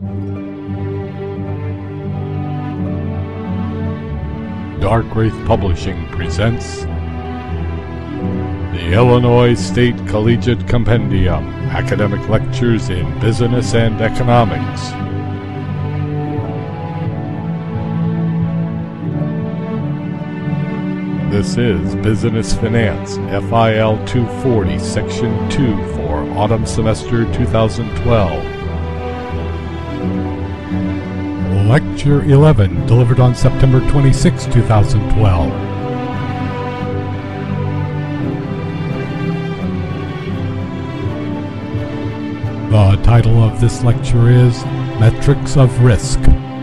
Dark Wraith Publishing presents the Illinois State Collegiate Compendium, Academic Lectures in Business and Economics. This is Business Finance, FIL 240, Section 2 for Autumn Semester 2012. Lecture 11, delivered on September 26, 2012. The title of this lecture is Metrics of Risk.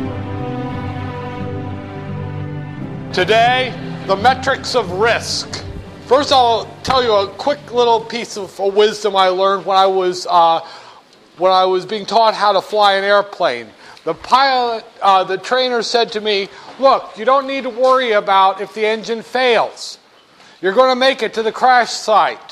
Today, the metrics of risk. First, I'll tell you a quick little piece of wisdom I learned when I was being taught how to fly an airplane. The pilot, the trainer said to me, "Look, you don't need to worry about if the engine fails. You're going to make it to the crash site."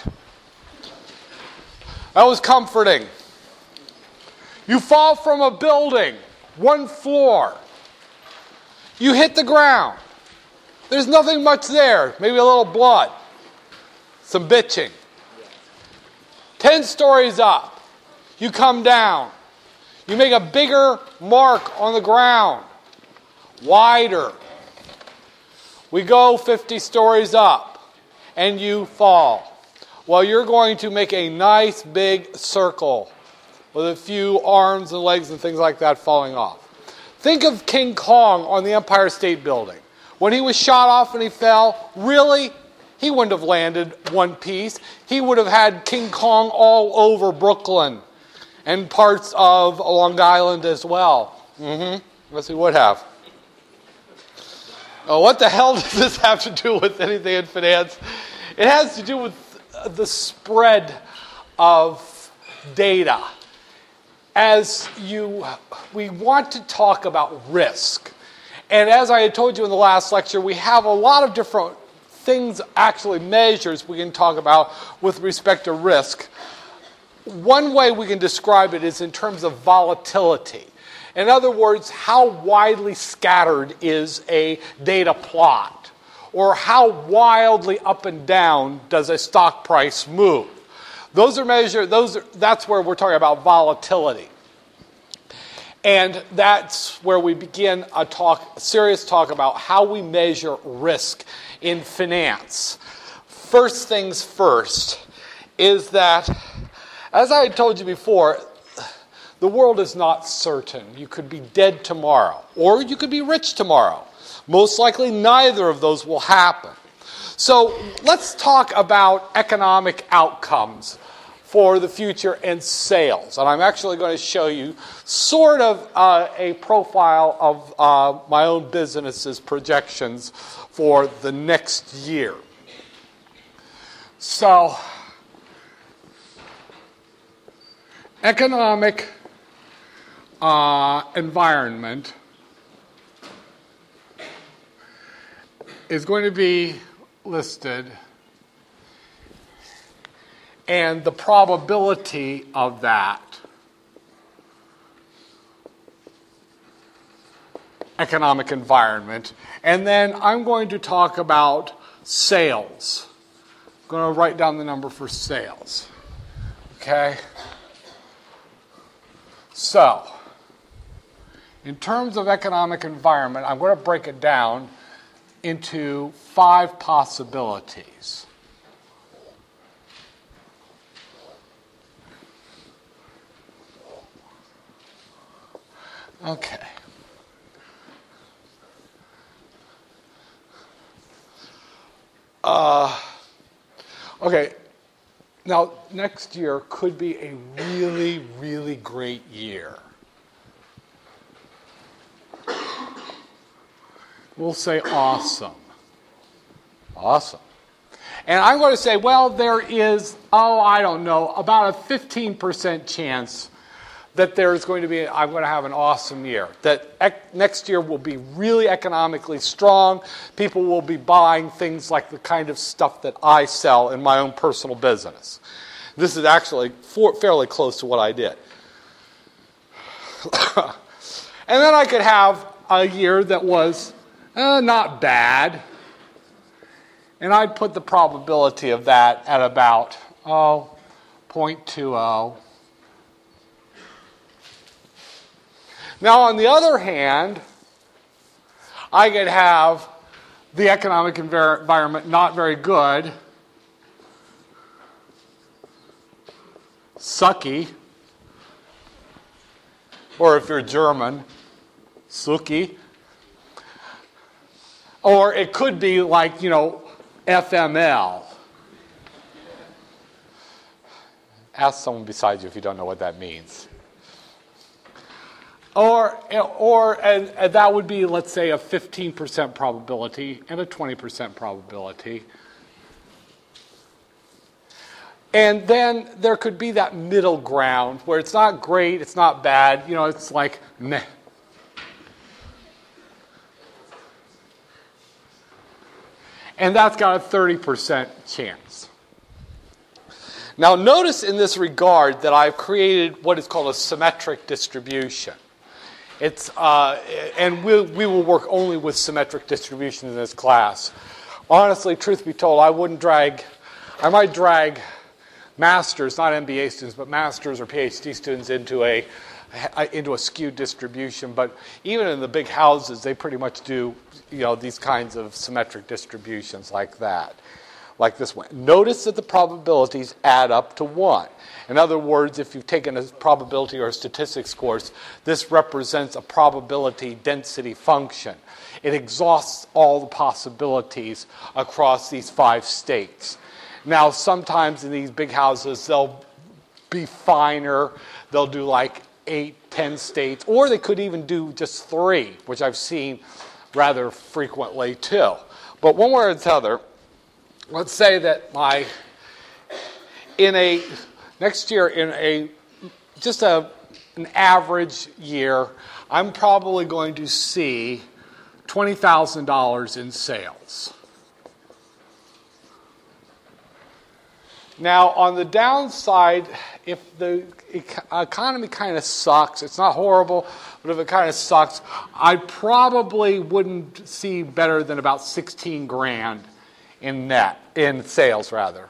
That was comforting. You fall from a building, one floor. You hit the ground. There's nothing much there, maybe a little blood, some bitching. 10 stories up, you come down. You make a bigger mark on the ground, wider. We go 50 stories up, and you fall. Well, you're going to make a nice big circle with a few arms and legs and things like that falling off. Think of King Kong on the Empire State Building. When he was shot off and he fell, really, he wouldn't have landed one piece. He would have had King Kong all over Brooklyn and parts of Long Island as well. Yes, he would have. Oh, what the hell does this have to do with anything in finance? It has to do with the spread of data. We want to talk about risk. And as I had told you in the last lecture, we have a lot of different things, actually measures we can talk about with respect to risk. One way we can describe it is in terms of volatility. In other words, how widely scattered is a data plot? Or how wildly up and down does a stock price move? That's where we're talking about volatility. And that's where we begin a serious talk about how we measure risk in finance. First things first is that, as I had told you before, the world is not certain. You could be dead tomorrow, or you could be rich tomorrow. Most likely, neither of those will happen. So let's talk about economic outcomes for the future and sales. And I'm actually going to show you sort of a profile of my own business's projections for the next year. So, economic environment is going to be listed, and the probability of that economic environment. And then I'm going to talk about sales. I'm going to write down the number for sales. Okay? So, in terms of economic environment, I'm going to break it down into 5 possibilities. Okay. Okay. Now, next year could be a really, really great year. We'll say awesome. Awesome. And I'm going to say, well, there is, I don't know, about a 15% chance that there's going to be, I'm going to have an awesome year. That next year will be really economically strong. People will be buying things like the kind of stuff that I sell in my own personal business. This is actually fairly close to what I did. And then I could have a year that was not bad. And I'd put the probability of that at about 0.20. Now, on the other hand, I could have the economic environment not very good, sucky, or if you're German, sucky. Or it could be like, FML. Ask someone beside you if you don't know what that means. Or and that would be, let's say, a 15% probability and a 20% probability. And then there could be that middle ground where it's not great, it's not bad, it's like meh. And that's got a 30% chance. Now notice in this regard that I've created what is called a symmetric distribution. It's and we will work only with symmetric distribution in this class. Honestly, truth be told, I might drag masters, not MBA students, but masters or PhD students into a skewed distribution. But even in the big houses, they pretty much do these kinds of symmetric distributions like that, like this one. Notice that the probabilities add up to 1. In other words, if you've taken a probability or a statistics course, this represents a probability density function. It exhausts all the possibilities across these 5 states. Now, sometimes in these big houses, they'll be finer. They'll do like 8, 10 states, or they could even do just 3, which I've seen rather frequently too. But one way or the other, let's say that next year in an average year, I'm probably going to see $20,000 in sales. Now, on the downside, if the economy kind of sucks, it's not horrible, but if it kind of sucks, I probably wouldn't see better than about 16 grand in sales rather.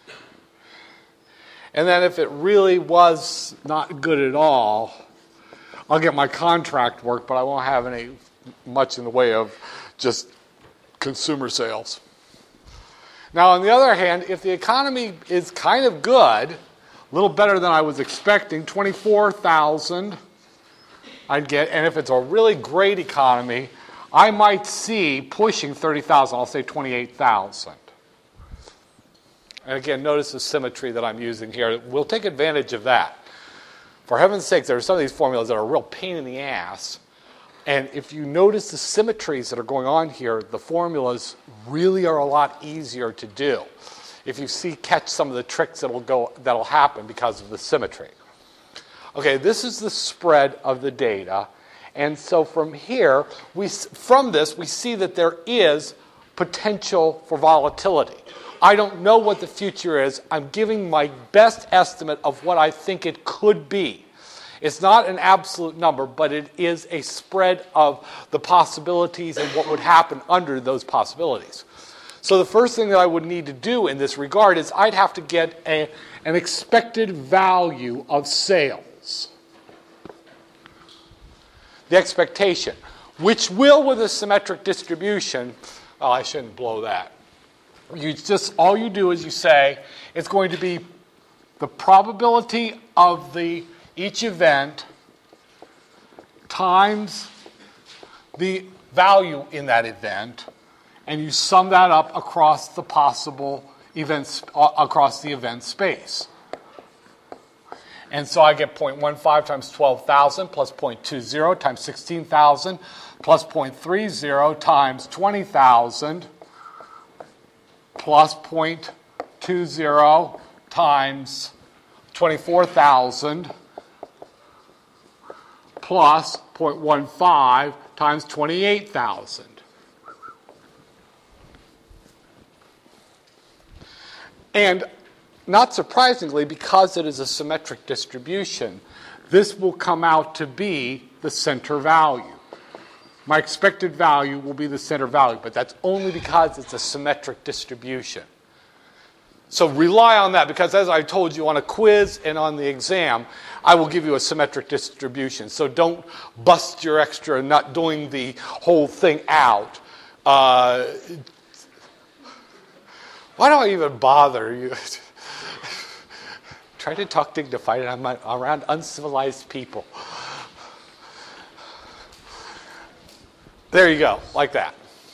And then if it really was not good at all, I'll get my contract work, but I won't have much in the way of just consumer sales. Now, on the other hand, if the economy is kind of good, a little better than I was expecting, 24,000 I'd get. And if it's a really great economy, I might see pushing 30,000. I'll say 28,000. And again, notice the symmetry that I'm using here. We'll take advantage of that. For heaven's sake, there are some of these formulas that are a real pain in the ass. And if you notice the symmetries that are going on here, the formulas really are a lot easier to do. If you catch some of the tricks that'll happen because of the symmetry. Okay, this is the spread of the data. And so from here, from this, we see that there is potential for volatility. I don't know what the future is. I'm giving my best estimate of what I think it could be. It's not an absolute number, but it is a spread of the possibilities and what would happen under those possibilities. So the first thing that I would need to do in this regard is I'd have to get an expected value of sales. The expectation, which will, with a symmetric distribution, I shouldn't blow that. All you do is you say it's going to be the probability of each event times the value in that event, and you sum that up across the possible events, across the event space. And so I get 0.15 times 12,000 plus 0.20 times 16,000 plus 0.30 times 20,000 plus 0.20 times 24,000 plus 0.15 times 28,000. And not surprisingly, because it is a symmetric distribution, this will come out to be the center value. My expected value will be the center value, but that's only because it's a symmetric distribution. So rely on that, because as I told you on a quiz and on the exam, I will give you a symmetric distribution. So don't bust your extra not doing the whole thing out. Why do I even bother you? Try to talk dignified, and I'm around uncivilized people. There you go, like that.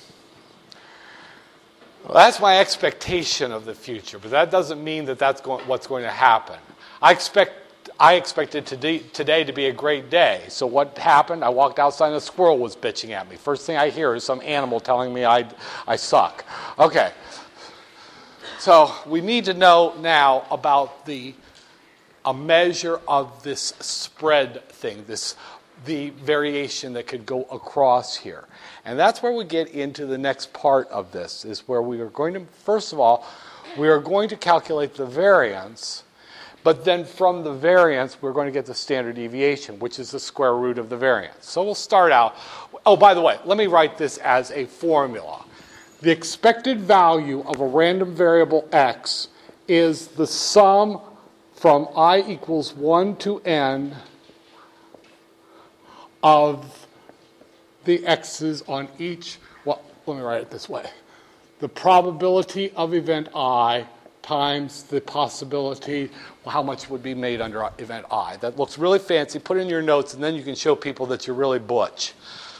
Well, that's my expectation of the future, but that doesn't mean that that's what's going to happen. I expected today to be a great day. So what happened? I walked outside and a squirrel was bitching at me. First thing I hear is some animal telling me I suck. Okay. So we need to know now about a measure of this spread thing, the variation that could go across here. And that's where we get into the next part of this, is where we are going to, first of all, we are going to calculate the variance, but then from the variance, we're going to get the standard deviation, which is the square root of the variance. So we'll start out. Oh, by the way, let me write this as a formula. The expected value of a random variable x is the sum from I equals 1 to n of the x's on each, well, let me write it this way. The probability of event I times the possibility, well, how much would be made under event I. That looks really fancy. Put it in your notes, and then you can show people that you're really butch.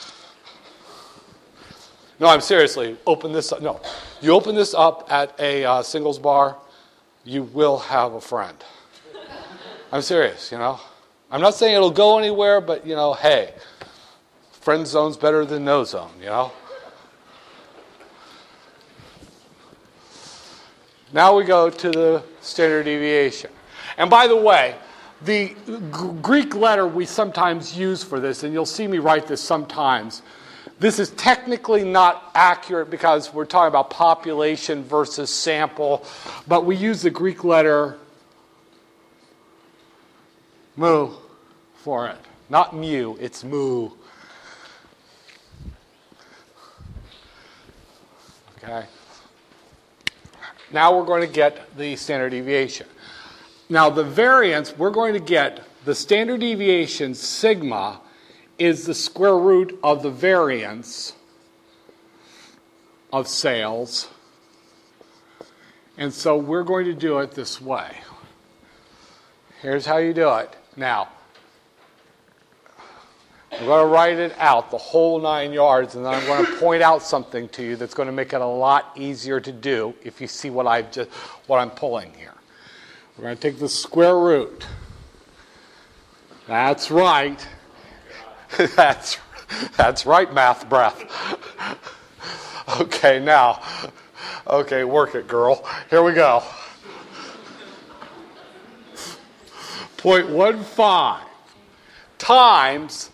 No, I'm seriously, open this up. No, you open this up at a singles bar, you will have a friend. I'm serious, you know. I'm not saying it'll go anywhere, but, you know, hey, friend zone's better than no zone, you know. Now we go to the standard deviation. And by the way, the Greek letter we sometimes use for this, and you'll see me write this sometimes, this is technically not accurate because we're talking about population versus sample, but we use the Greek letter mu for it. Not mu, it's mu. Okay. Now we're going to get the standard deviation. Now the variance, we're going to get the standard deviation sigma is the square root of the variance of sales. And so we're going to do it this way. Here's how you do it. Now, I'm going to write it out, the whole 9 yards, and then I'm going to point out something to you that's going to make it a lot easier to do if you see what I'm pulling here. We're going to take the square root. That's right. That's right, math breath. Okay, now. Okay, work it, girl. Here we go. 0.15 times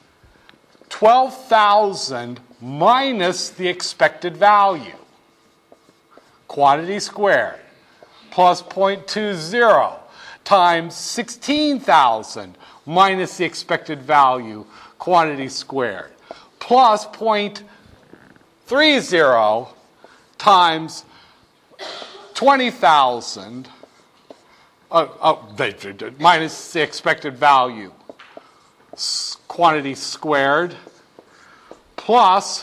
12,000 minus the expected value, quantity squared, plus 0.20 times 16,000 minus the expected value, quantity squared, plus 0.30 times 20,000 minus the expected value, quantity squared, plus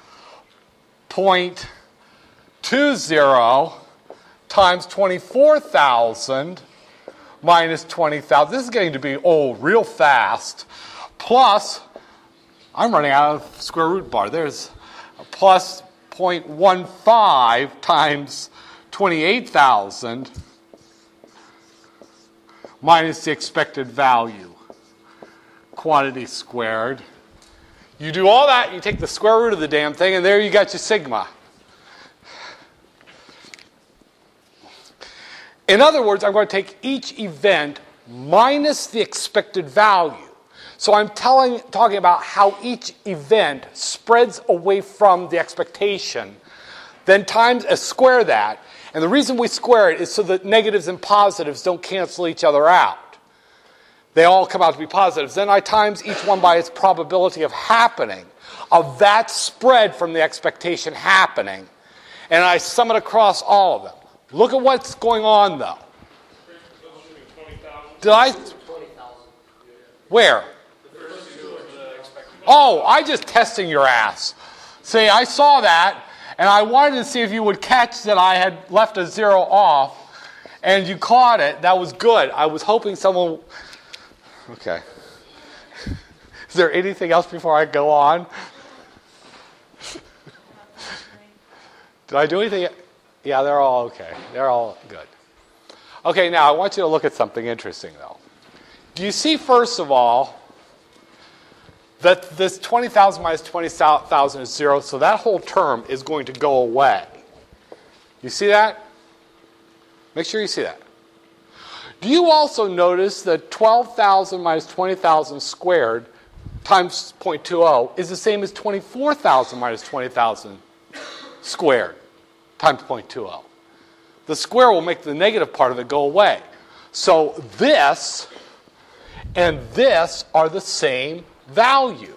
0.20 times 24,000 minus 20,000. This is getting to be old real fast. Plus, I'm running out of square root bar. There's plus 0.15 times 28,000 minus the expected value, quantity squared. You do all that, you take the square root of the damn thing, and there you got your sigma. In other words, I'm going to take each event minus the expected value. So I'm talking about how each event spreads away from the expectation, then square that. And the reason we square it is so that negatives and positives don't cancel each other out. they all come out to be positives. Then I times each one by its probability of happening, of that spread from the expectation happening, and I sum it across all of them. Look at what's going on, though. Did I? Where? Oh, I just testing your ass. See, I saw that, and I wanted to see if you would catch that I had left a 0 off, and you caught it. That was good. I was hoping someone... Okay. Is there anything else before I go on? Did I do anything? Yeah, they're all okay. They're all good. Okay, now I want you to look at something interesting, though. Do you see, first of all, that this 20,000 minus 20,000 is 0, so that whole term is going to go away. You see that? Make sure you see that. Do you also notice that 12,000 minus 20,000 squared times 0.20 is the same as 24,000 minus 20,000 squared times 0.20? The square will make the negative part of it go away. So this and this are the same value.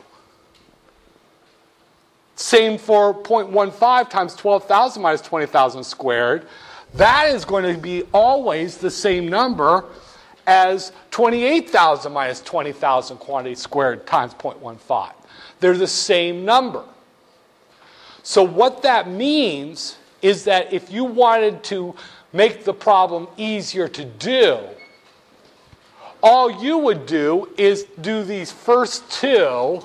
Same for 0.15 times 12,000 minus 20,000 squared. That is going to be always the same number as 28,000 minus 20,000 quantity squared times 0.15. They're the same number. So what that means is that if you wanted to make the problem easier to do, all you would do is do these first two,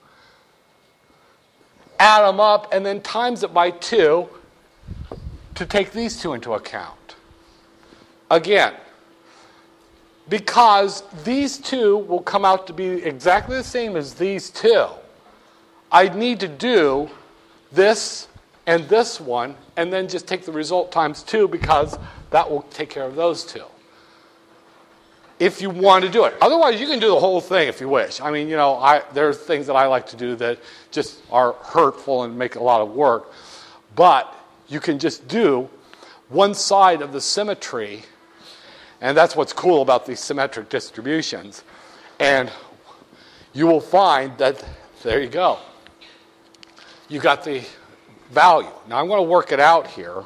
add them up, and then times it by 2 to take these two into account. Again, because these two will come out to be exactly the same as these two, I need to do this and this one, and then just take the result times 2 because that will take care of those two. If you want to do it. Otherwise, you can do the whole thing if you wish. I mean, there's things that I like to do that just are hurtful and make a lot of work. But you can just do one side of the symmetry, and that's what's cool about these symmetric distributions. And you will find that, there you go. You got the value. Now I'm going to work it out here.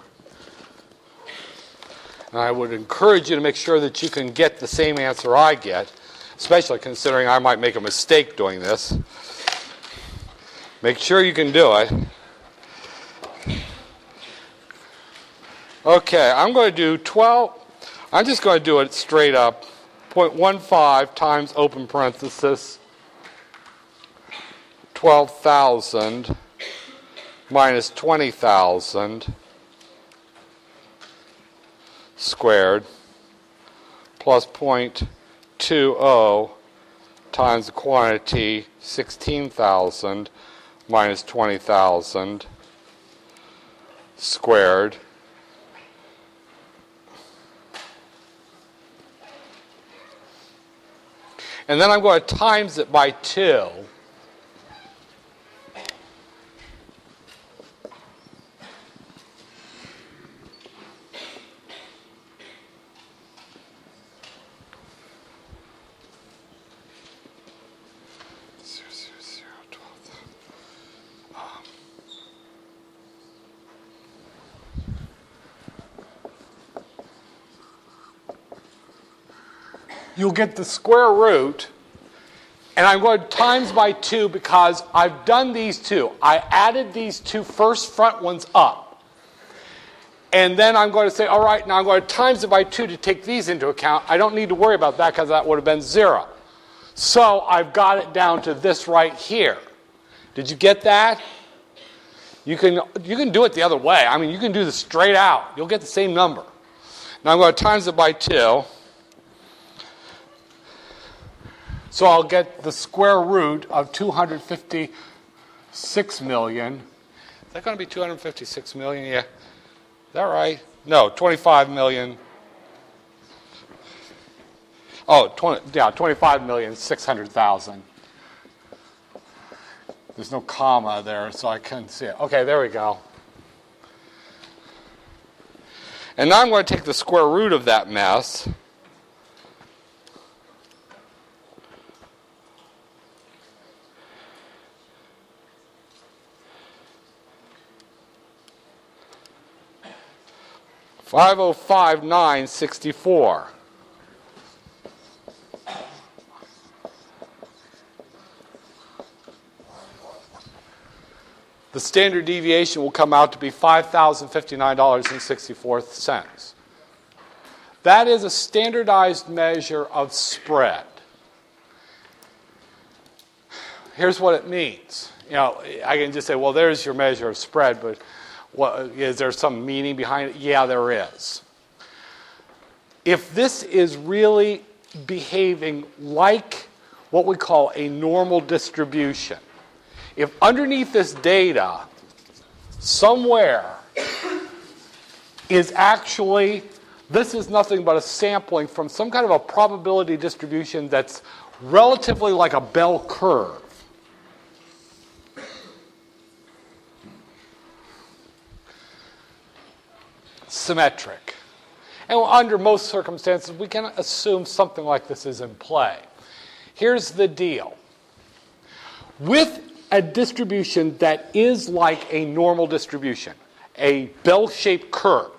And I would encourage you to make sure that you can get the same answer I get, especially considering I might make a mistake doing this. Make sure you can do it. Okay, I'm going to do 12. I'm just going to do it straight up. 0.15 times open parenthesis 12,000 minus 20,000 squared plus 0.20 times the quantity 16,000 minus 20,000 squared and then I'm going to times it by 2. You'll get the square root, and I'm going to times by 2 because I've done these two. I added these two first front ones up. And then I'm going to say, all right, now I'm going to times it by 2 to take these into account. I don't need to worry about that because that would have been 0. So I've got it down to this right here. Did you get that? You can do it the other way. I mean, you can do this straight out. You'll get the same number. Now I'm going to times it by 2. So I'll get the square root of 256 million. Is that going to be 256 million? Yeah. Is that right? No, 25 million. Oh, 25,600,000. There's no comma there, so I couldn't see it. Okay, there we go. And now I'm going to take the square root of that mess. 505,964. The standard deviation will come out to be $5,059.64. That is a standardized measure of spread. Here's what it means. You know, I can just say, well, there's your measure of spread, but is there some meaning behind it? Yeah, there is. If this is really behaving like what we call a normal distribution, if underneath this data somewhere is actually, this is nothing but a sampling from some kind of a probability distribution that's relatively like a bell curve. Symmetric. And under most circumstances, we can assume something like this is in play. Here's the deal. With a distribution that is like a normal distribution, a bell-shaped curve,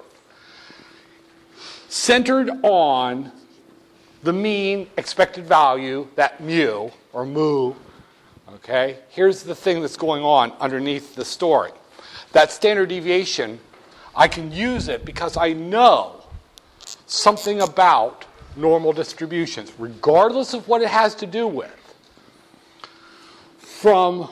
centered on the mean expected value, that mu, or mu, okay? Here's the thing that's going on underneath the story. That standard deviation, I can use it because I know something about normal distributions, regardless of what it has to do with. From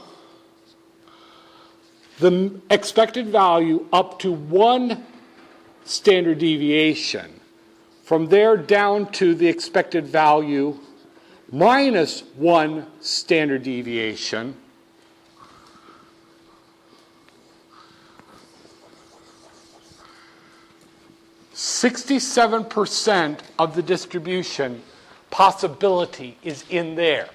the expected value up to one standard deviation, from there down to the expected value minus one standard deviation, (67% of the distribution possibility is in there.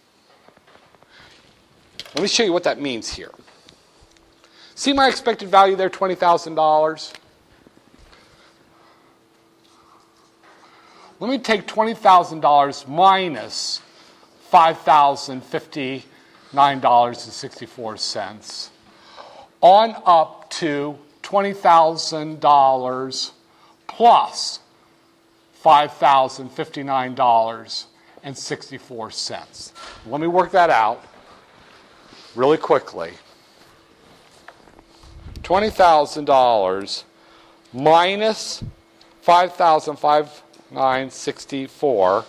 Let me show you what that means here. See my expected value there, $20,000? Let me take $20,000 minus $5,059.64 on up to $20,000 plus $5,059.64. Let me work that out really quickly. $20,000 minus $5,059.64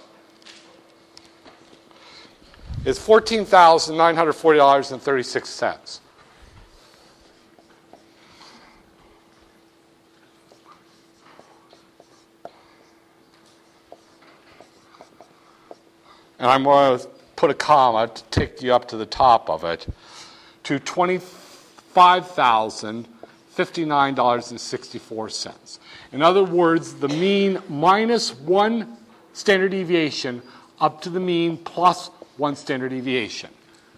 is $14,940.36. And I'm going to put a comma to take you up to the top of it, to $25,059.64. In other words, the mean minus one standard deviation up to the mean plus one standard deviation.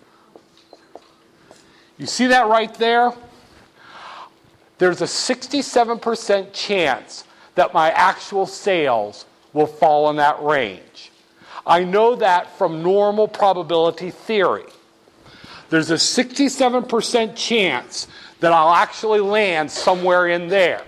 You see that right there? There's a 67% chance that my actual sales will fall in that range. I know that from normal probability theory. There's a 67% chance that I'll actually land somewhere in there.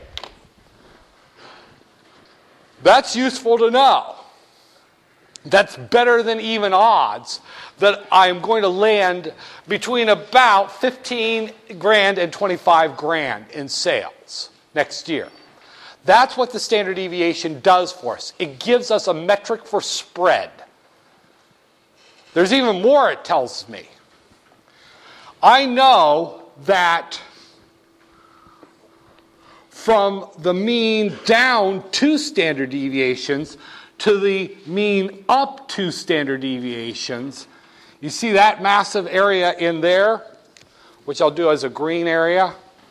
That's useful to know. That's better than even odds that I'm going to land between about 15 grand and 25 grand in sales next year. That's what the standard deviation does for us. It gives us a metric for spread. There's even more it tells me. I know that from the mean down 2 standard deviations to the mean up 2 standard deviations, you see that massive area in there, which I'll do as a green area.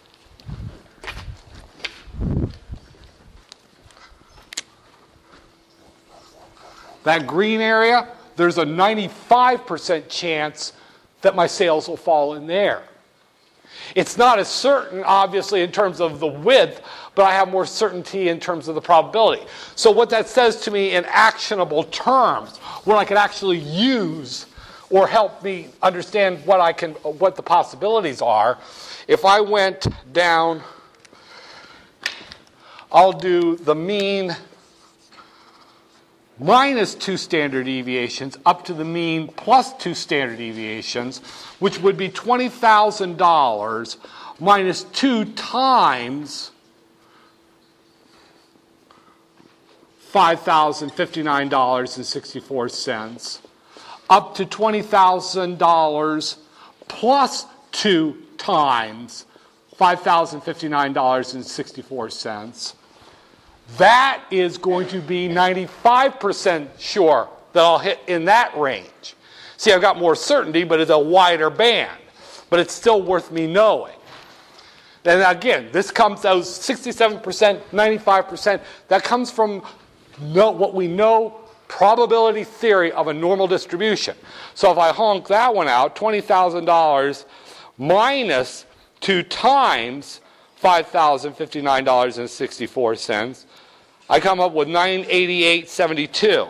That green area, there's a 95% chance that my sales will fall in there. It's not as certain, obviously, in terms of the width, but I have more certainty in terms of the probability. So what that says to me in actionable terms, what I can actually use or help me understand what the possibilities are, if I went down I'll do the mean minus 2 standard deviations up to the mean plus 2 standard deviations, which would be $20,000 minus 2 times $5,059.64, up to $20,000 plus 2 times $5,059.64. That is going to be 95% sure that I'll hit in that range. See, I've got more certainty, but it's a wider band. But it's still worth me knowing. And again, this comes out 67%, 95%. That comes from what we know probability theory of a normal distribution. So if I honk that one out, $20,000 minus 2 times $5,059.64, I come up with 98.72.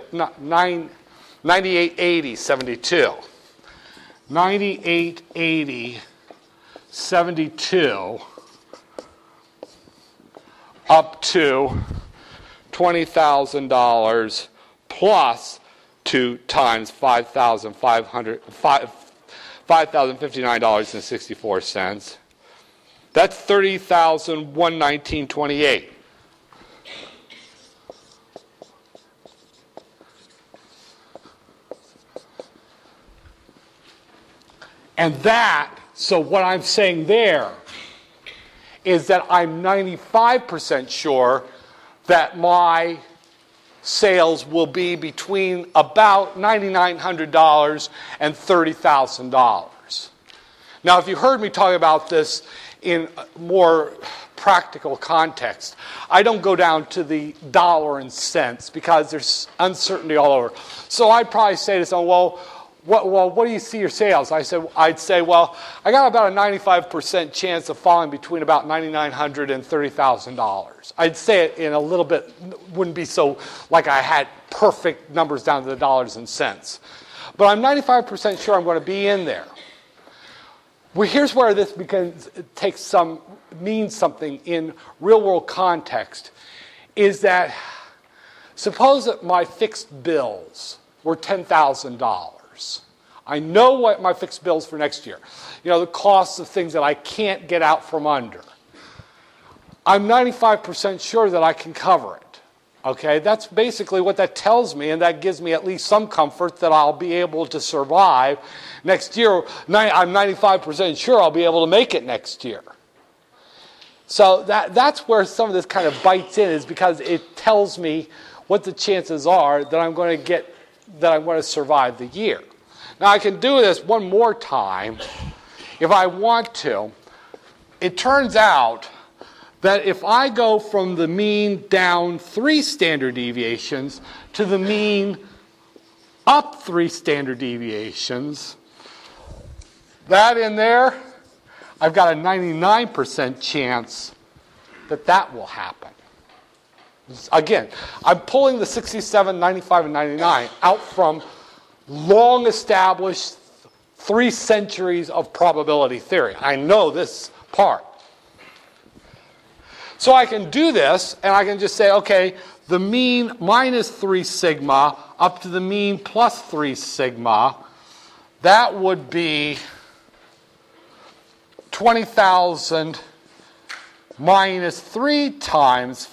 98.80.72. 98.80.72 up to $20,000 plus 2 times $5,059.64. That's $30,119.28. And that, so what I'm saying there is that I'm 95% sure that my sales will be between about $9,900 and $30,000. Now, if you heard me talk about this in more practical context, I don't go down to the dollar and cents because there's uncertainty all over. So I'd probably say to someone, what do you see your sales? I'd say, well, I got about a 95% chance of falling between about $9,900 and $30,000. I'd say it in a little bit, wouldn't be so like I had perfect numbers down to the dollars and cents. But I'm 95% sure I'm going to be in there. Well, here's where this means something in real-world context, is that suppose that my fixed bills were $10,000. I know what my fixed bills for next year. You know, the costs of things that I can't get out from under. I'm 95% sure that I can cover it. Okay, that's basically what that tells me, and that gives me at least some comfort that I'll be able to survive next year. I'm 95% sure I'll be able to make it next year. So that's where some of this kind of bites in, is because it tells me what the chances are that I'm going to survive the year. Now, I can do this one more time if I want to. It turns out that if I go from the mean down 3 standard deviations to the mean up 3 standard deviations, that in there, I've got a 99% chance that will happen. Again, I'm pulling the 67, 95, and 99 out from long-established 3 centuries of probability theory. I know this part. So I can do this, and I can just say, okay, the mean minus 3 sigma up to the mean plus 3 sigma, that would be 20,000 minus 3 times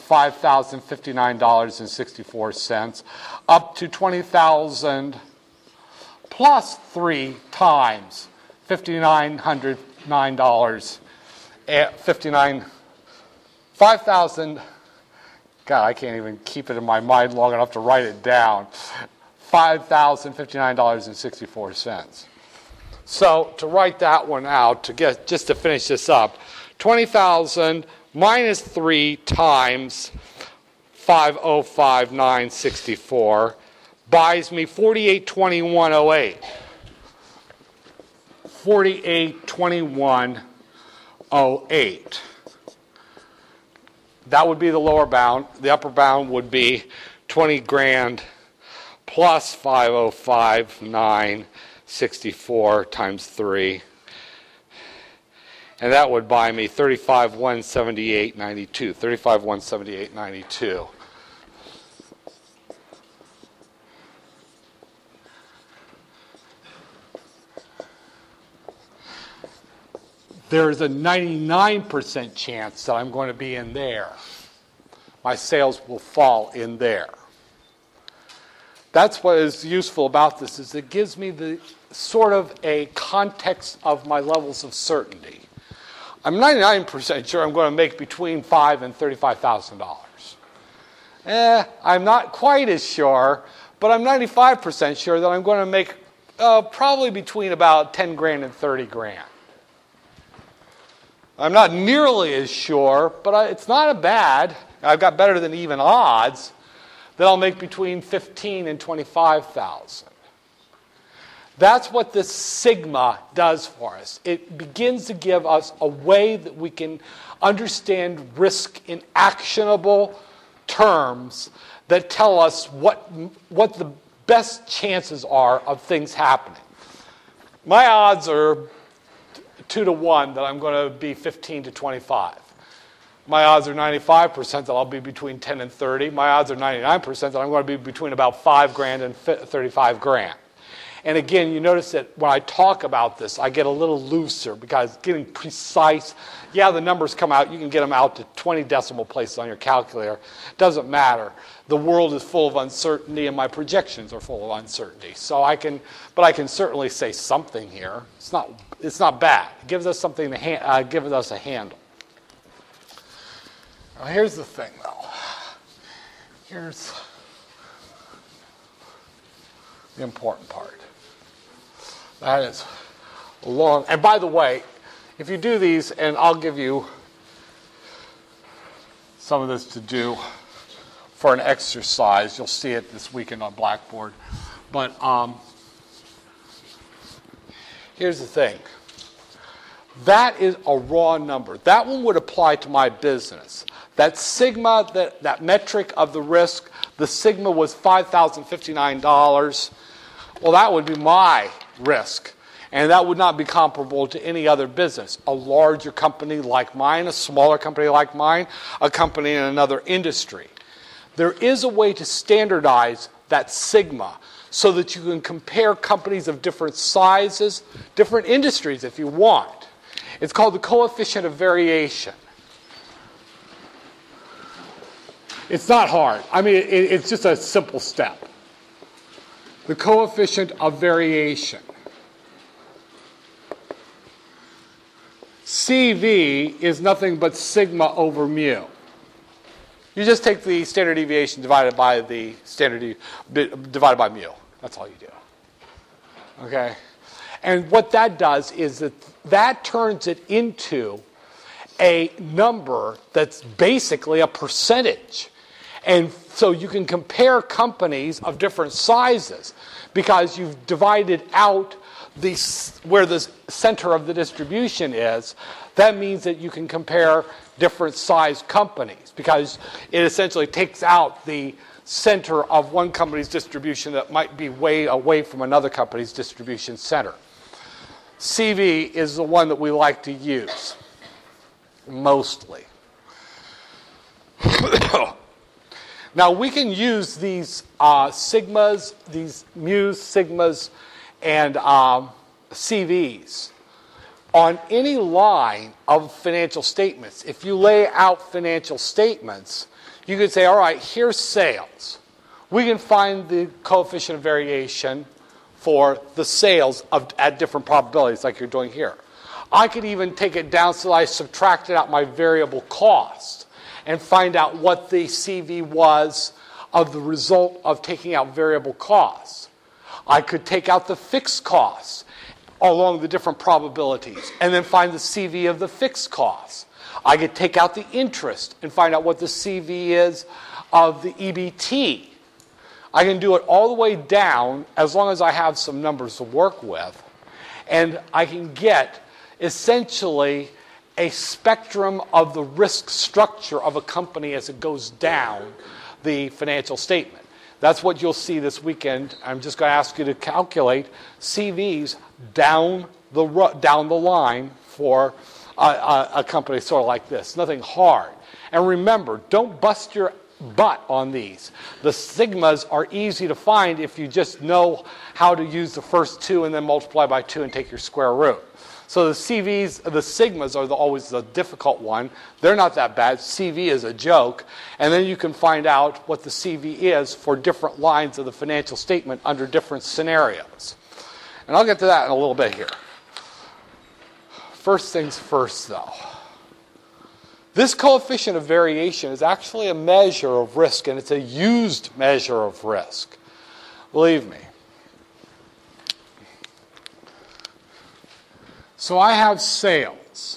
$5,059.64 up to 20,000 plus 3 times $5,000. 5,000, God, I can't even keep it in my mind long enough to write it down. $5,059.64. So to write that one out, just to finish this up, 20,000 minus 3 times 5,059.64 buys me 4821.08. 4821.08. That would be the lower bound. The upper bound would be 20 grand plus 5,059.64 times 3. And that would buy me 35,178.92. 35,178.92. There's a 99% chance that I'm going to be in there. My sales will fall in there. That's what is useful about this, is it gives me the sort of a context of my levels of certainty. I'm 99% sure I'm going to make between $5,000 and $35,000. I'm not quite as sure, but I'm 95% sure that I'm going to make probably between about 10 grand and 30 grand. I'm not nearly as sure, but it's not bad. I've got better than even odds that I'll make between 15 and 25,000. That's what this sigma does for us. It begins to give us a way that we can understand risk in actionable terms that tell us what the best chances are of things happening. My odds are 2 to 1 that I'm going to be 15 to 25. My odds are 95% that I'll be between 10 and 30. My odds are 99% that I'm going to be between about 5 grand and 35 grand. And again, you notice that when I talk about this, I get a little looser because getting precise, yeah, the numbers come out. You can get them out to 20 decimal places on your calculator. It doesn't matter. The world is full of uncertainty, and my projections are full of uncertainty. So I can certainly say something here. It's not bad. It gives us something to gives us a handle. Now, here's the thing, though. Here's the important part. That is long. And by the way, if you do these, and I'll give you some of this to do for an exercise. You'll see it this weekend on Blackboard. But here's the thing. That is a raw number. That one would apply to my business. That sigma, that metric of the risk, the sigma was $5,059. Well, that would be my risk. And that would not be comparable to any other business. A larger company like mine, a smaller company like mine, a company in another industry. There is a way to standardize that sigma so that you can compare companies of different sizes, different industries if you want. It's called the coefficient of variation. It's not hard. I mean, it's just a simple step. The coefficient of variation. CV is nothing but sigma over mu. You just take the standard deviation divided by the divided by mu. That's all you do. Okay? And what that does is that turns it into a number that's basically a percentage. And so you can compare companies of different sizes because you've divided out where the center of the distribution is. That means that you can compare different size companies because it essentially takes out the center of one company's distribution that might be way away from another company's distribution center. CV is the one that we like to use mostly. Now we can use these sigmas, these mu's, sigmas, and CVs on any line of financial statements. If you lay out financial statements, you could say, all right, here's sales. We can find the coefficient of variation for the sales at different probabilities like you're doing here. I could even take it down so I subtracted out my variable cost and find out what the CV was of the result of taking out variable costs. I could take out the fixed costs along the different probabilities and then find the CV of the fixed costs. I could take out the interest and find out what the CV is of the EBT. I can do it all the way down as long as I have some numbers to work with. And I can get essentially a spectrum of the risk structure of a company as it goes down the financial statement. That's what you'll see this weekend. I'm just going to ask you to calculate CVs down the line for a company sort of like this. Nothing hard. And remember, don't bust your butt on these. The sigmas are easy to find if you just know how to use the first two and then multiply by 2 and take your square root. So the CVs, the sigmas are always the difficult one. They're not that bad. CV is a joke. And then you can find out what the CV is for different lines of the financial statement under different scenarios. And I'll get to that in a little bit here. First things first, though. This coefficient of variation is actually a measure of risk, and it's a used measure of risk. Believe me. So I have sales.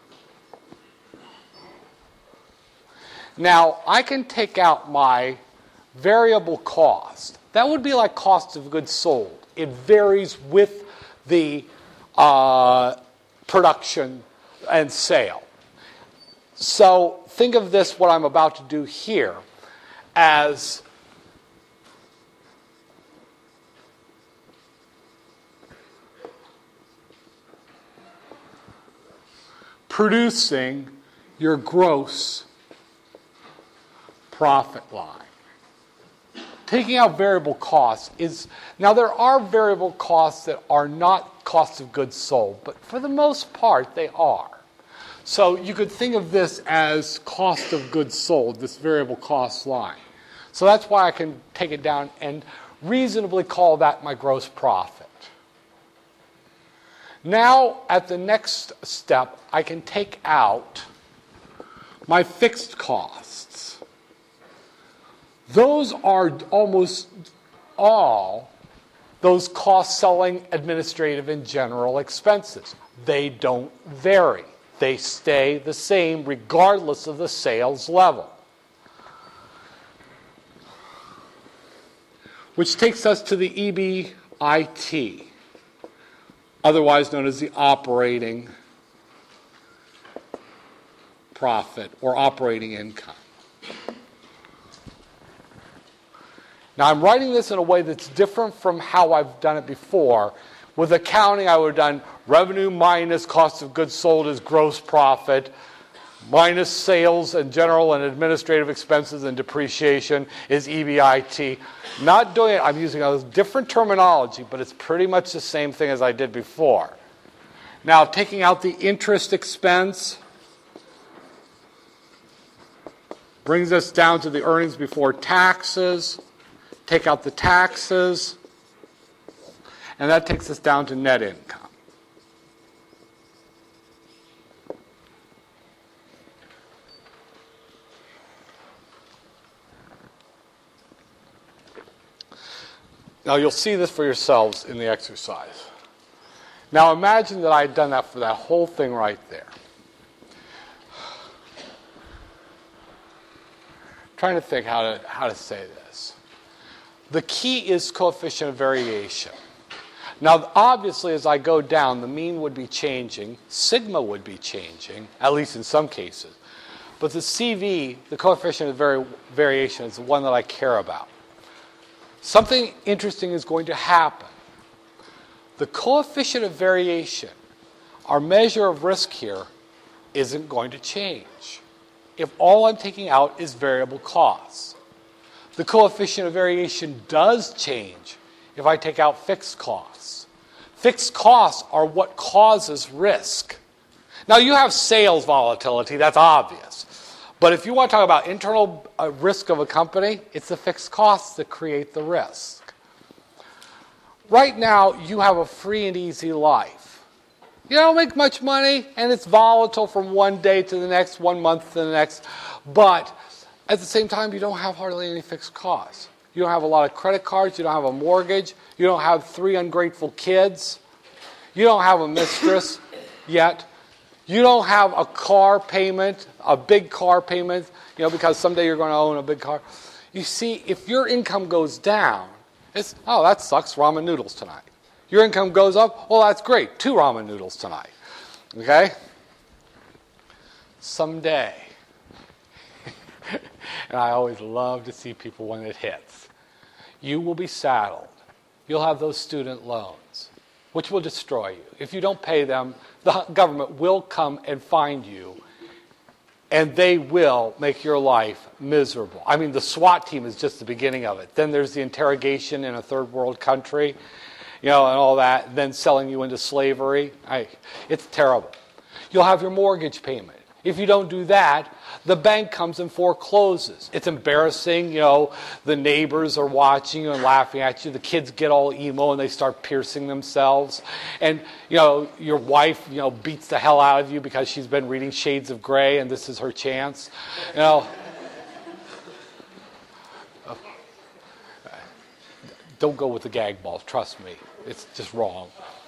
Now, I can take out my variable cost. That would be like cost of goods sold. It varies with the production and sale. So think of this, what I'm about to do here, as producing your gross profit line. Taking out variable costs is, now there are variable costs that are not cost of goods sold, but for the most part they are. So you could think of this as cost of goods sold, this variable cost line. So that's why I can take it down and reasonably call that my gross profit. Now, at the next step, I can take out my fixed costs. Those are almost all those costs selling, administrative, and general expenses. They don't vary. They stay the same regardless of the sales level. Which takes us to the EBIT, otherwise known as the operating profit or operating income. Now I'm writing this in a way that's different from how I've done it before. With accounting, I would have done revenue minus cost of goods sold is gross profit, minus sales and general and administrative expenses and depreciation is EBIT. Not doing it, I'm using a different terminology, but it's pretty much the same thing as I did before. Now, taking out the interest expense brings us down to the earnings before taxes. Take out the taxes, and that takes us down to net income. Now you'll see this for yourselves in the exercise. Now imagine that I had done that for that whole thing right there. Trying to think how to say this. The key is coefficient of variation. Now, obviously, as I go down, the mean would be changing. Sigma would be changing, at least in some cases. But the CV, the coefficient of variation, is the one that I care about. Something interesting is going to happen. The coefficient of variation, our measure of risk here, isn't going to change if all I'm taking out is variable costs. The coefficient of variation does change if I take out fixed costs. Fixed costs are what causes risk. Now, you have sales volatility, that's obvious. But if you want to talk about internal risk of a company, it's the fixed costs that create the risk. Right now, you have a free and easy life. You don't make much money, and it's volatile from one day to the next, 1 month to the next. But at the same time, you don't have hardly any fixed costs. You don't have a lot of credit cards. You don't have a mortgage. You don't have 3 ungrateful kids. You don't have a mistress yet. You don't have a car payment, a big car payment, because someday you're going to own a big car. You see, if your income goes down, it's, oh, that sucks, ramen noodles tonight. Your income goes up, well, that's great, 2 ramen noodles tonight. Okay? Someday. And I always love to see people when it hits. You will be saddled. You'll have those student loans. which will destroy you. If you don't pay them, the government will come and find you, and they will make your life miserable. I mean, the SWAT team is just the beginning of it. Then there's the interrogation in a third world country, and all that, and then selling you into slavery. It's terrible. You'll have your mortgage payment. If you don't do that, the bank comes and forecloses. It's embarrassing, the neighbors are watching you and laughing at you. The kids get all emo and they start piercing themselves. And, your wife, beats the hell out of you because she's been reading Shades of Grey and this is her chance. Don't go with the gag balls, trust me. It's just wrong.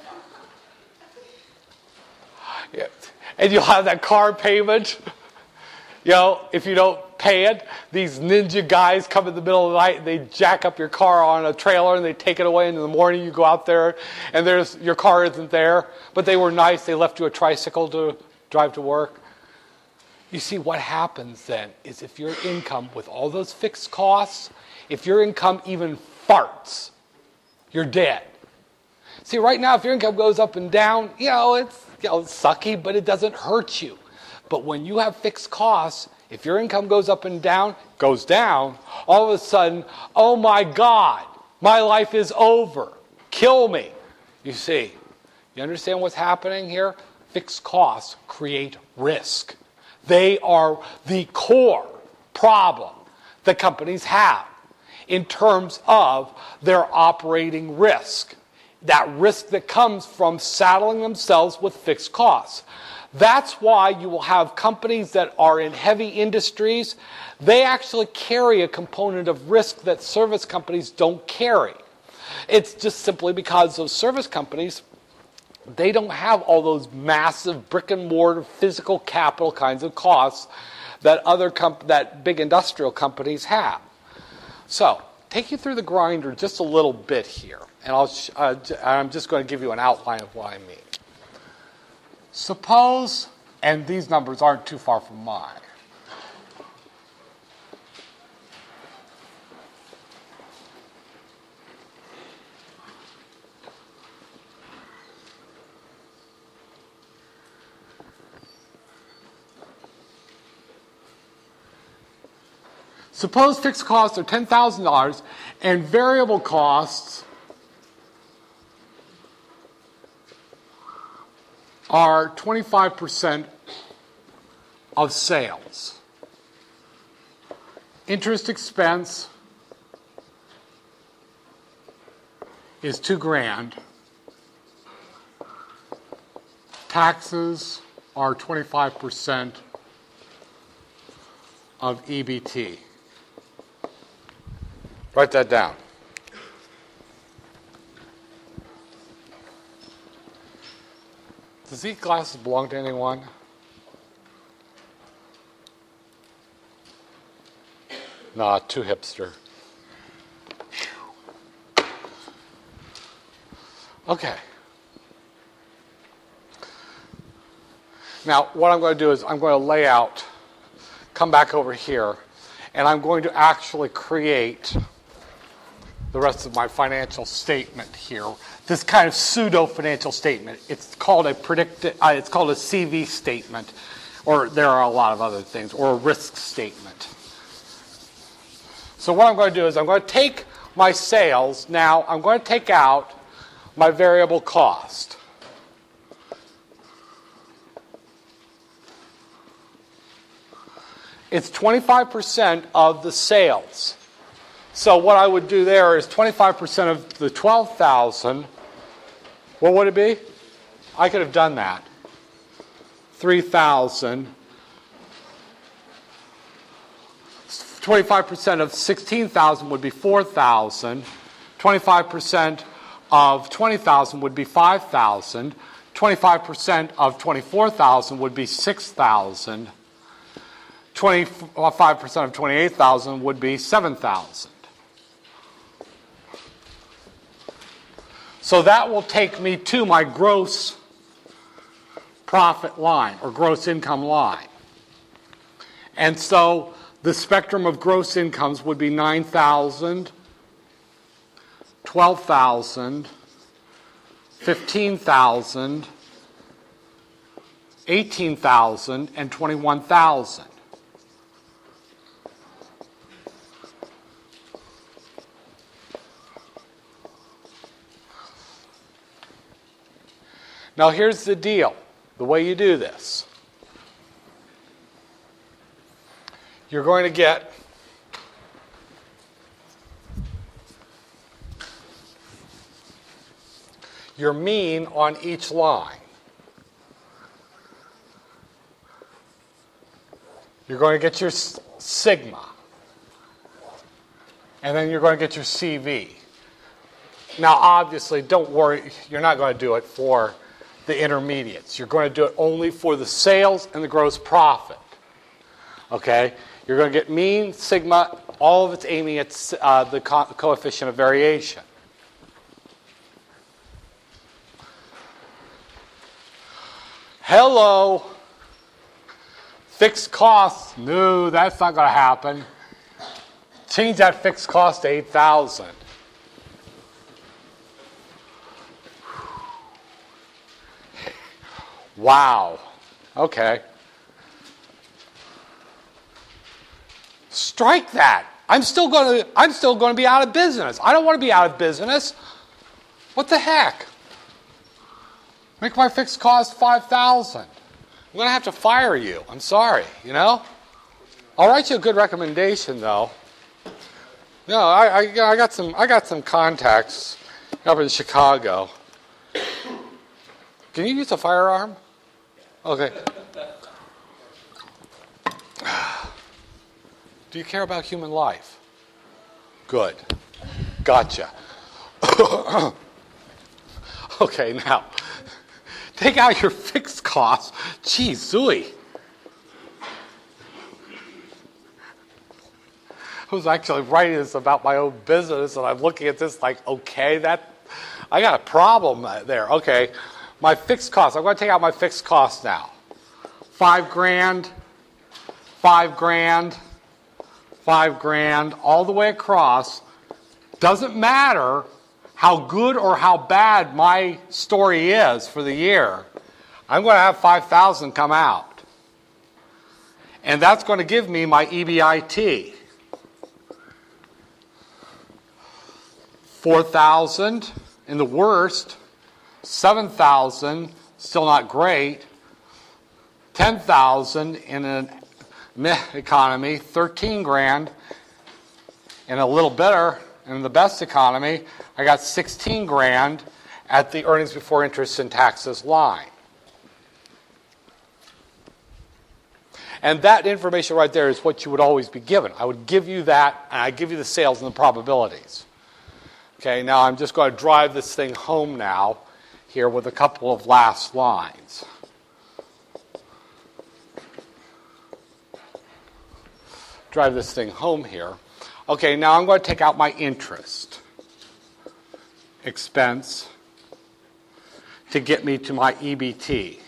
Yeah. And you'll have that car payment. If you don't pay it, these ninja guys come in the middle of the night and they jack up your car on a trailer and they take it away. And in the morning you go out there and your car isn't there. But they were nice. They left you a tricycle to drive to work. You see, what happens then is if your income, with all those fixed costs, if your income even farts, you're dead. See, right now, if your income goes up and down, it's sucky, but it doesn't hurt you. But when you have fixed costs, if your income goes up and goes down, all of a sudden, oh my God, my life is over. Kill me. You see, you understand what's happening here? Fixed costs create risk. They are the core problem that companies have in terms of their operating risk. That risk that comes from saddling themselves with fixed costs. That's why you will have companies that are in heavy industries. They actually carry a component of risk that service companies don't carry. It's just simply because those service companies, they don't have all those massive brick and mortar physical capital kinds of costs that that big industrial companies have. So, take you through the grinder just a little bit here. And I'm just going to give you an outline of what I mean. Suppose, and these numbers aren't too far from mine. Suppose fixed costs are $10,000 and variable costs are 25% of sales. Interest expense is $2,000. Taxes are 25% of EBT. Write that down. Does these glasses belong to anyone? Nah, too hipster. Okay. Now, what I'm going to do is I'm going to lay out, come back over here, and I'm going to actually create the rest of my financial statement here. This kind of pseudo financial statement. It's called a CV statement, or there are a lot of other things, or a risk statement. So what I'm going to do is I'm going to take my sales. Now I'm going to take out my variable cost. It's 25% of the sales. So what I would do there is 25% of the 12,000. What would it be? I could have done that. 3,000. 25% of 16,000 would be 4,000. 25% of 20,000 would be 5,000. 25% of 24,000 would be 6,000. 25% of 28,000 would be 7,000. So that will take me to my gross profit line, or gross income line. And so the spectrum of gross incomes would be 9,000, 12,000, 15,000, 18,000, and 21,000. Now here's the deal, the way you do this. You're going to get your mean on each line. You're going to get your sigma. And then you're going to get your CV. Now obviously, don't worry, you're not going to do it for the intermediates. You're going to do it only for the sales and the gross profit. Okay? You're going to get mean, sigma, all of it's aiming at the coefficient of variation. Hello. Fixed costs. No, that's not going to happen. Change that fixed cost to 8,000. Wow. Okay. Strike that. I'm still going to be out of business. I don't want to be out of business. What the heck? Make my fixed cost 5,000. I'm going to have to fire you. I'm sorry, you know? I'll write you a good recommendation though. No, I got some contacts up in Chicago. Can you use a firearm? Okay. Do you care about human life? Good. Gotcha. Okay, now, take out your fixed costs. Geez, zooey. I was actually writing this about my own business, and I'm looking at this like, okay, I got a problem there. Okay. My fixed costs. I'm going to take out my fixed costs now. $5,000, $5,000, $5,000, all the way across. Doesn't matter how good or how bad my story is for the year. I'm going to have 5,000 come out. And that's going to give me my EBIT. 4,000 in the worst. 7,000, still not great. 10,000 in an meh economy. 13 grand and a little better in the best economy. I got 16 grand at the earnings before interest and taxes line. And that information right there is what you would always be given. I would give you that, and I give you the sales and the probabilities. Okay, now I'm just going to drive this thing home now here with a couple of last lines. Drive this thing home here. Okay, now I'm going to take out my interest expense to get me to my EBT.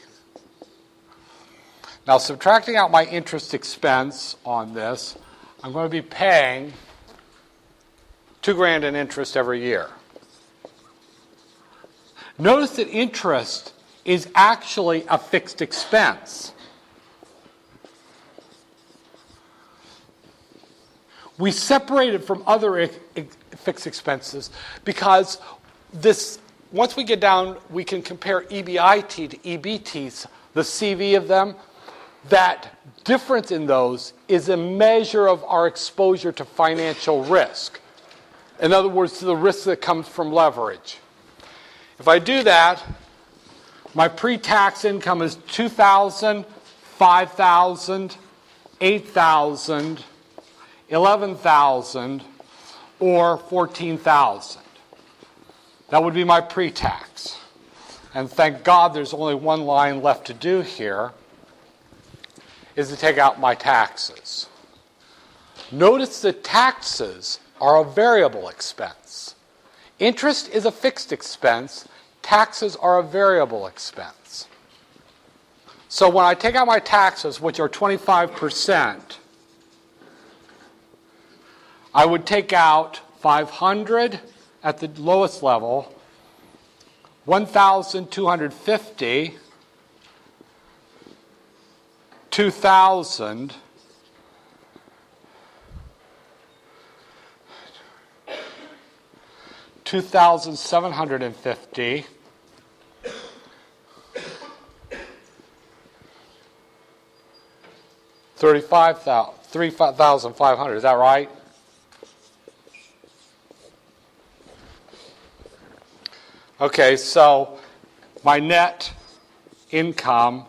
Now, subtracting out my interest expense on this, I'm going to be paying $2,000 in interest every year. Notice that interest is actually a fixed expense. We separate it from other fixed expenses because once we get down, we can compare EBIT to EBTs, the CV of them. That difference in those is a measure of our exposure to financial risk. In other words, to the risk that comes from leverage. If I do that, my pre-tax income is $2,000, $5,000, $8,000, $11,000, or $14,000. That would be my pre-tax. And thank God there's only one line left to do here, is to take out my taxes. Notice that taxes are a variable expense. Interest is a fixed expense. Taxes are a variable expense. So when I take out my taxes, which are 25%, I would take out $500 at the lowest level, 1,250, 2,000, 2,750, 3,500. Is that right? Okay, so my net income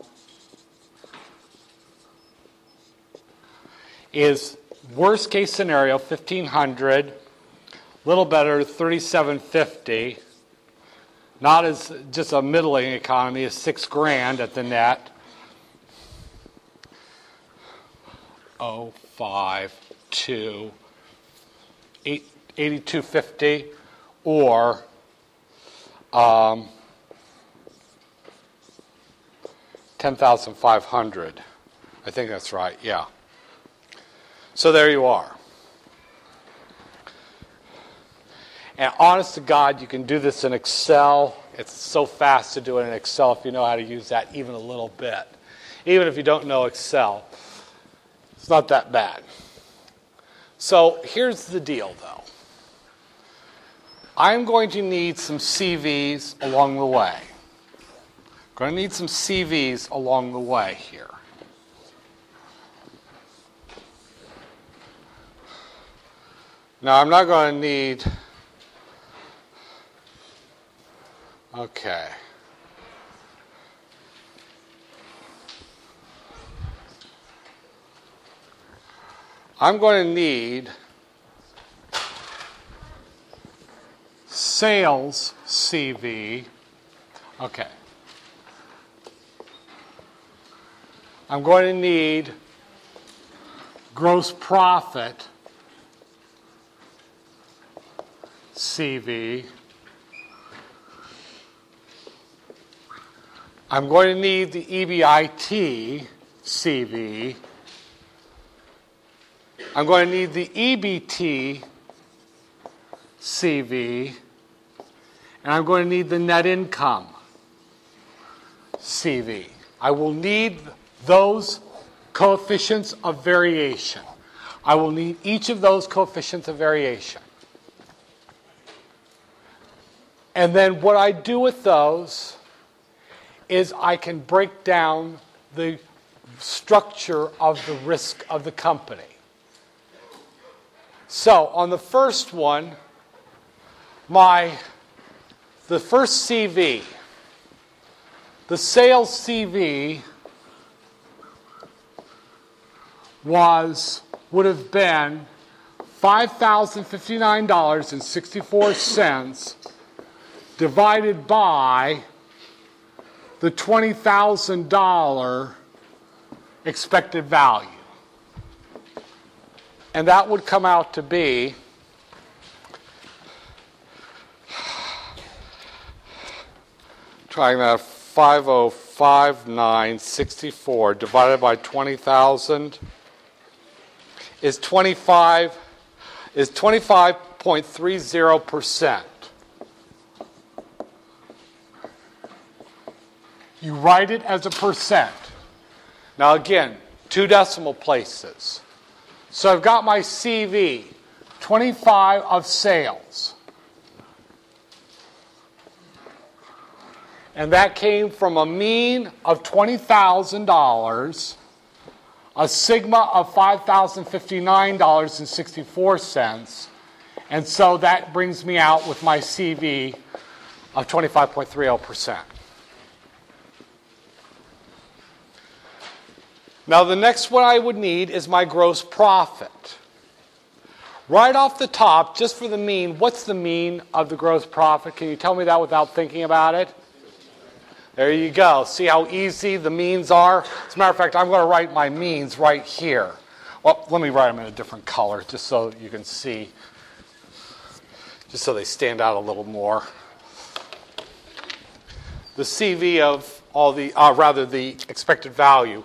is worst case scenario 1,500, little better 3,750. Not as just a middling economy is $6,000 at the net. 052 8250 or 10,500. I think that's right, yeah. So there you are. And honest to God, you can do this in Excel. It's so fast to do it in Excel if you know how to use that even a little bit. Even if you don't know Excel, it's not that bad. So here's the deal, though. I'm going to need some CVs along the way. I'm going to need some CVs along the way here. Now, I'm not going to need... Okay. I'm going to need sales CV. Okay. I'm going to need gross profit CV. I'm going to need the EBIT CV. I'm going to need the EBT CV. And I'm going to need the net income CV. I will need those coefficients of variation. I will need each of those coefficients of variation. And then what I do with those is I can break down the structure of the risk of the company. So on the first one, the first CV, the sales CV would have been $5,059.64 divided by the $20,000 expected value. And that would come out to be trying that 5059.64 divided by 20,000 is 25.30%. You write it as a percent. Now again, 2 decimal places. So I've got my CV, 25 of sales. And that came from a mean of $20,000, a sigma of $5,059.64, and so that brings me out with my CV of 25.30%. Now the next one I would need is my gross profit. Right off the top, just for the mean, what's the mean of the gross profit? Can you tell me that without thinking about it? There you go. See how easy the means are? As a matter of fact, I'm going to write my means right here. Well, let me write them in a different color just so you can see, just so they stand out a little more. The CV of all the, the expected value.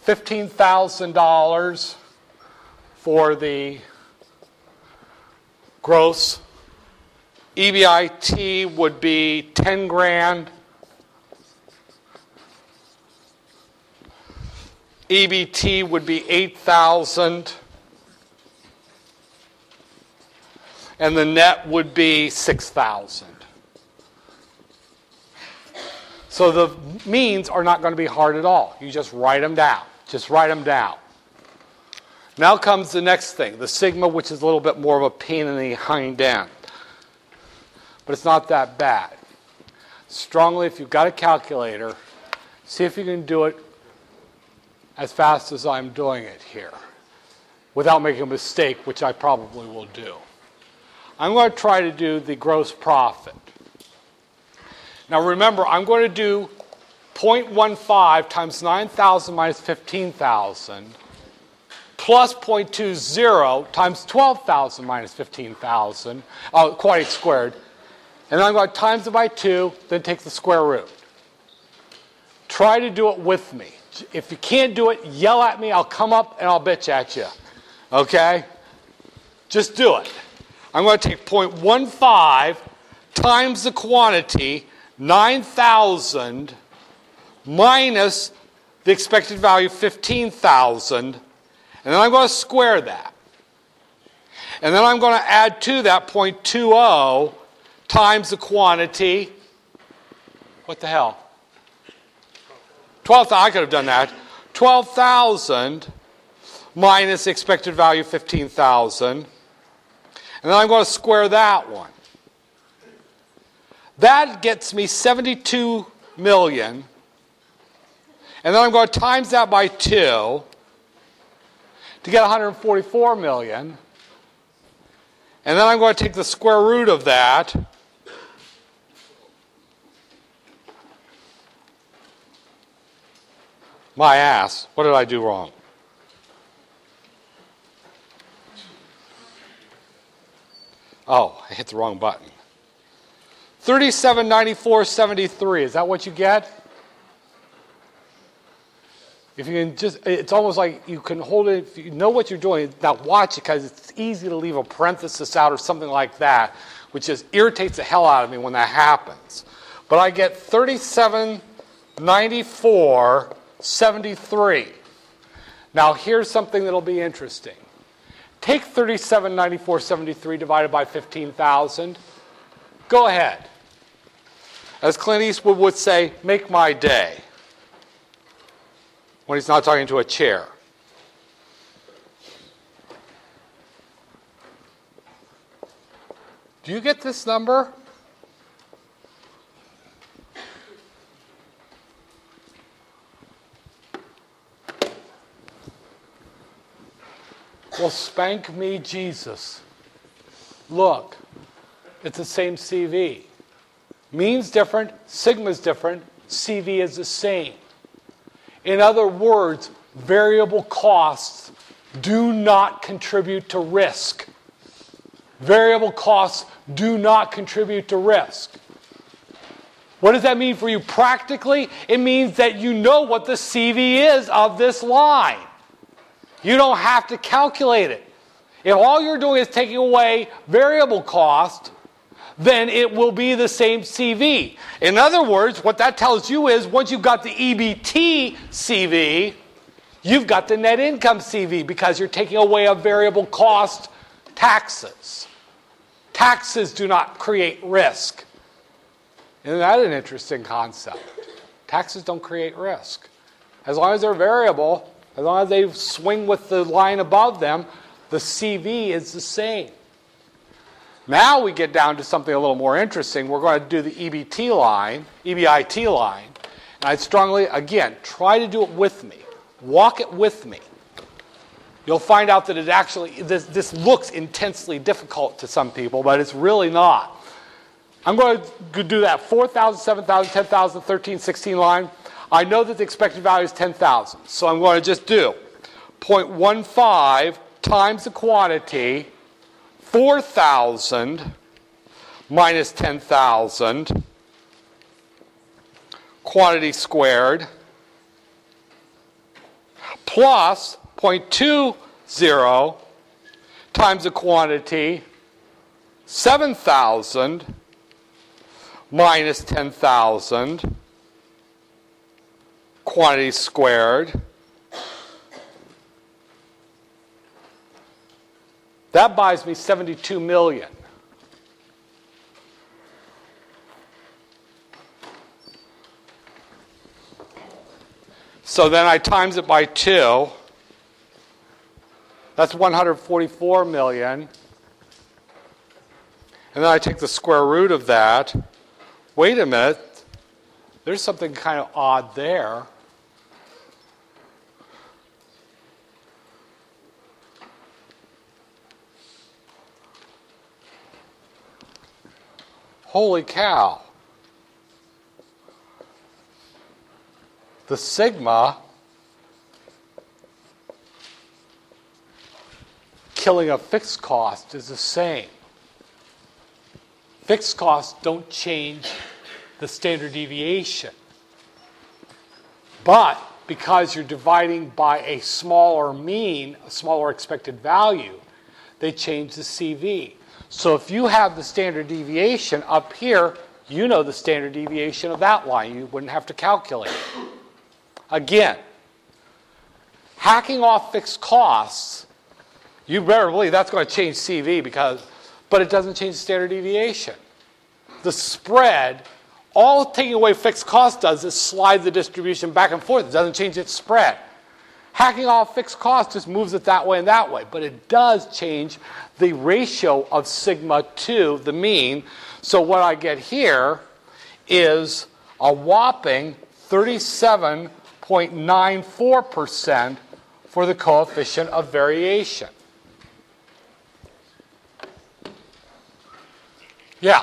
$15,000 for the gross EBIT would be 10 grand. EBT would be 8,000. And the net would be 6,000. So the means are not going to be hard at all. You just write them down. Just write them down. Now comes the next thing, the sigma, which is a little bit more of a pain in the hind end. But it's not that bad. Strongly, if you've got a calculator, see if you can do it as fast as I'm doing it here without making a mistake, which I probably will do. I'm going to try to do the gross profit. Now remember, I'm going to do 0.15 times 9,000 minus 15,000 plus 0.20 times 12,000 minus 15,000, quantity squared. And then I'm going to times it by 2, then take the square root. Try to do it with me. If you can't do it, yell at me. I'll come up and I'll bitch at you. Okay? Just do it. I'm going to take 0.15 times the quantity, 9,000, minus the expected value, 15,000, and then I'm going to square that. And then I'm going to add to that 0.20 times the quantity. What the hell? 12,000. I could have done that. 12,000 minus the expected value, 15,000. And then I'm going to square that one. That gets me 72 million. And then I'm going to times that by 2 to get 144 million. And then I'm going to take the square root of that. My ass. What did I do wrong? Oh, I hit the wrong button. 3794.73. Is that what you get? If you can just, it's almost like you can hold it, if you know what you're doing, now watch it, because it's easy to leave a parenthesis out or something like that, which just irritates the hell out of me when that happens. But I get 3794.73. Now here's something that'll be interesting. Take 3794.73 divided by 15,000. Go ahead. As Clint Eastwood would say, make my day. When he's not talking to a chair. Do you get this number? Well, spank me, Jesus. Look, it's the same CV. Mean's different, sigma's different, CV is the same. In other words, variable costs do not contribute to risk. Variable costs do not contribute to risk. What does that mean for you practically? It means that you know what the CV is of this line. You don't have to calculate it. If all you're doing is taking away variable cost, then it will be the same CV. In other words, what that tells you is once you've got the EBT CV, you've got the net income CV because you're taking away a variable cost, taxes. Taxes do not create risk. Isn't that an interesting concept? Taxes don't create risk. As long as they're variable, as long as they swing with the line above them, the CV is the same. Now we get down to something a little more interesting. We're going to do the EBIT line. And I'd strongly, again, try to do it with me. Walk it with me. You'll find out that it actually, this looks intensely difficult to some people, but it's really not. I'm going to do that 4,000, 7,000, 10,000, 13, 16 line. I know that the expected value is 10,000. So I'm going to just do 0.15 times the quantity, 4,000 minus 10,000, quantity squared, plus 0.20 times the quantity, 7,000 minus 10,000 quantity squared. That buys me 72 million. So then I times it by 2. That's 144 million. And then I take the square root of that. Wait a minute. There's something kind of odd there. Holy cow. The sigma killing a fixed cost is the same. Fixed costs don't change the standard deviation. But because you're dividing by a smaller mean, a smaller expected value, they change the CV. So if you have the standard deviation up here, you know the standard deviation of that line. You wouldn't have to calculate it. Again, hacking off fixed costs, you better believe that's going to change CV but it doesn't change the standard deviation. The spread, all taking away fixed cost does is slide the distribution back and forth. It doesn't change its spread. Hacking off fixed cost just moves it that way and that way. But it does change the ratio of sigma to the mean. So what I get here is a whopping 37.94% for the coefficient of variation. Yeah?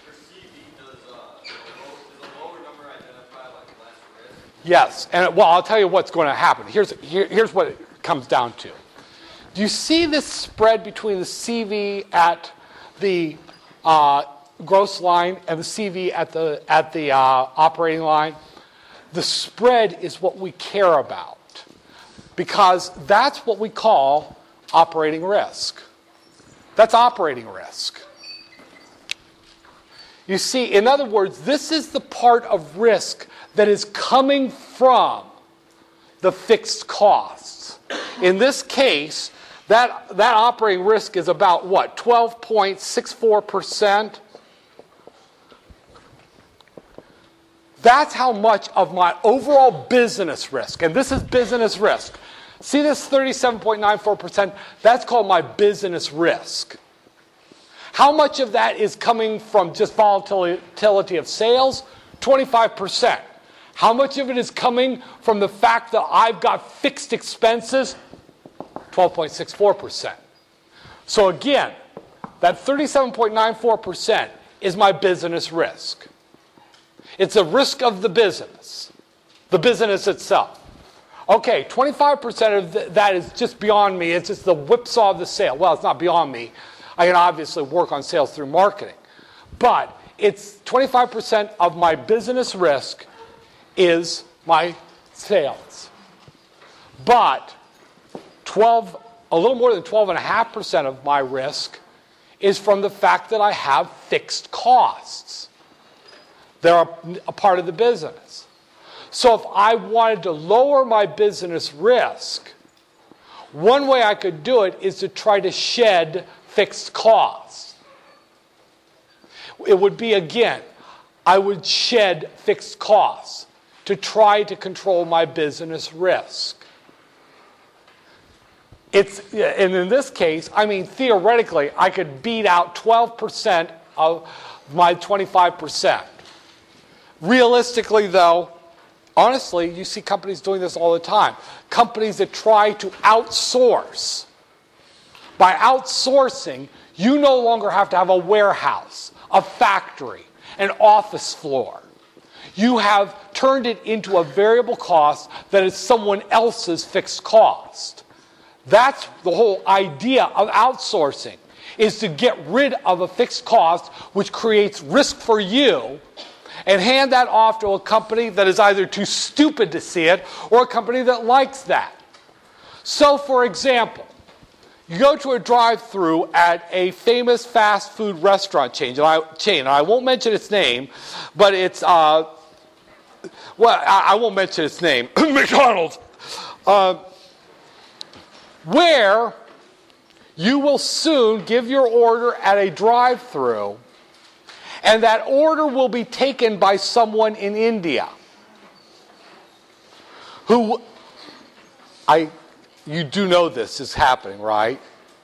Yes, and well, I'll tell you what's going to happen. Here's what it comes down to. Do you see this spread between the CV at the gross line and the CV at the operating line? The spread is what we care about because that's what we call operating risk. That's operating risk. You see, in other words, this is the part of risk that is coming from the fixed costs. In this case, that operating risk is about what? 12.64%. That's how much of my overall business risk, and this is business risk. See this 37.94%? That's called my business risk. How much of that is coming from just volatility of sales? 25%. How much of it is coming from the fact that I've got fixed expenses? 12.64%. So again, that 37.94% is my business risk. It's a risk of the business itself. Okay, 25% of that is just beyond me. It's just the whipsaw of the sale. Well, it's not beyond me. I can obviously work on sales through marketing. But it's 25% of my business risk is my sales. But a little more than 12.5% of my risk is from the fact that I have fixed costs. They're a part of the business. So if I wanted to lower my business risk, one way I could do it is to try to shed fixed costs. It would be, again, I would shed fixed costs to try to control my business risk. And in this case, I mean, theoretically, I could beat out 12% of my 25%. Realistically, though, honestly, you see companies doing this all the time. Companies that try to outsource. By outsourcing, you no longer have to have a warehouse, a factory, an office floor. You have turned it into a variable cost that is someone else's fixed cost. That's the whole idea of outsourcing, is to get rid of a fixed cost which creates risk for you and hand that off to a company that is either too stupid to see it or a company that likes that. So, for example, You go to a drive-through at a famous fast food restaurant chain, and I won't mention its name, but it's, I won't mention its name, McDonald's, where you will soon give your order at a drive-through, and that order will be taken by someone in India who, you do know this is happening, right?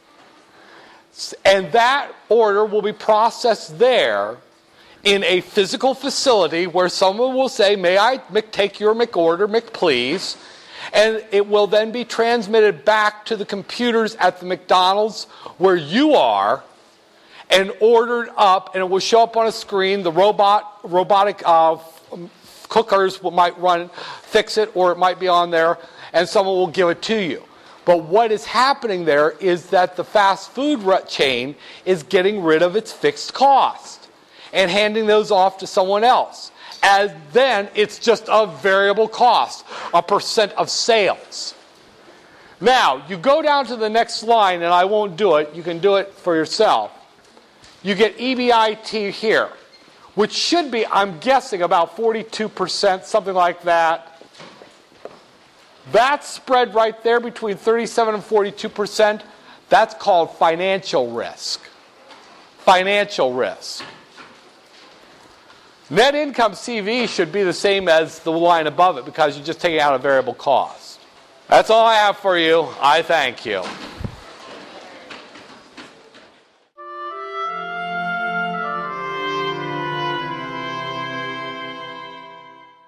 And that order will be processed there in a physical facility where someone will say, may I take your McOrder, McPlease? And it will then be transmitted back to the computers at the McDonald's where you are and ordered up, and it will show up on a screen. The robotic cookers might fix it, or it might be on there, and someone will give it to you. But what is happening there is that the fast food chain is getting rid of its fixed cost and handing those off to someone else. As then, it's just a variable cost, a percent of sales. Now, you go down to the next line, and I won't do it. You can do it for yourself. You get EBIT here, which should be, I'm guessing, about 42%, something like that. That spread right there between 37 and 42%, that's called financial risk. Financial risk. Net income CV should be the same as the line above it because you're just taking out a variable cost. That's all I have for you. I thank you.